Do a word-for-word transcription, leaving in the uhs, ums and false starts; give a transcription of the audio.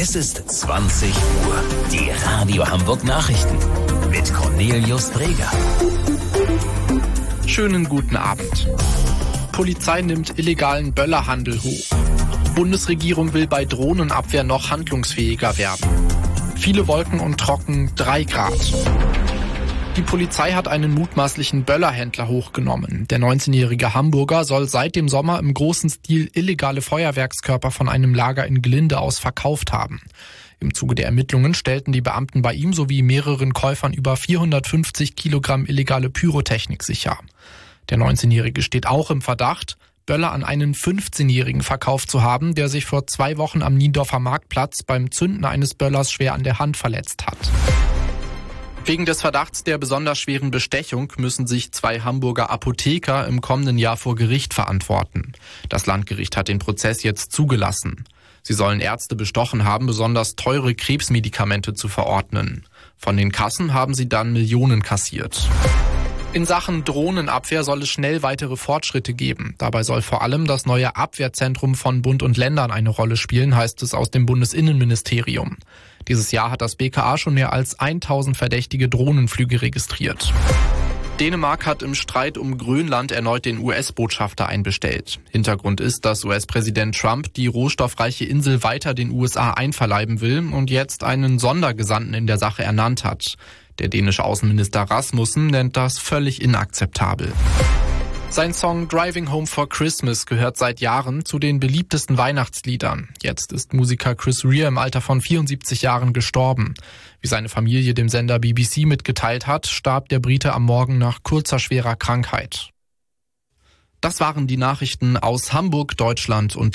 Es ist zwanzig Uhr. Die Radio Hamburg Nachrichten mit Cornelius Breger. Schönen guten Abend. Polizei nimmt illegalen Böllerhandel hoch. Bundesregierung will bei Drohnenabwehr noch handlungsfähiger werden. Viele Wolken und trocken, drei Grad. Die Polizei hat einen mutmaßlichen Böllerhändler hochgenommen. Der neunzehnjährige Hamburger soll seit dem Sommer im großen Stil illegale Feuerwerkskörper von einem Lager in Glinde aus verkauft haben. Im Zuge der Ermittlungen stellten die Beamten bei ihm sowie mehreren Käufern über vierhundertfünfzig Kilogramm illegale Pyrotechnik sicher. Der neunzehnjährige steht auch im Verdacht, Böller an einen fünfzehnjährigen verkauft zu haben, der sich vor zwei Wochen am Niendorfer Marktplatz beim Zünden eines Böllers schwer an der Hand verletzt hat. Wegen des Verdachts der besonders schweren Bestechung müssen sich zwei Hamburger Apotheker im kommenden Jahr vor Gericht verantworten. Das Landgericht hat den Prozess jetzt zugelassen. Sie sollen Ärzte bestochen haben, besonders teure Krebsmedikamente zu verordnen. Von den Kassen haben sie dann Millionen kassiert. In Sachen Drohnenabwehr soll es schnell weitere Fortschritte geben. Dabei soll vor allem das neue Abwehrzentrum von Bund und Ländern eine Rolle spielen, heißt es aus dem Bundesinnenministerium. Dieses Jahr hat das B K A schon mehr als tausend verdächtige Drohnenflüge registriert. Dänemark hat im Streit um Grönland erneut den U S-Botschafter einbestellt. Hintergrund ist, dass U S-Präsident Trump die rohstoffreiche Insel weiter den U S A einverleiben will und jetzt einen Sondergesandten in der Sache ernannt hat. Der dänische Außenminister Rasmussen nennt das völlig inakzeptabel. Sein Song Driving Home for Christmas gehört seit Jahren zu den beliebtesten Weihnachtsliedern. Jetzt ist Musiker Chris Rea im Alter von vierundsiebzig Jahren gestorben. Wie seine Familie dem Sender B B C mitgeteilt hat, starb der Brite am Morgen nach kurzer schwerer Krankheit. Das waren die Nachrichten aus Hamburg, Deutschland und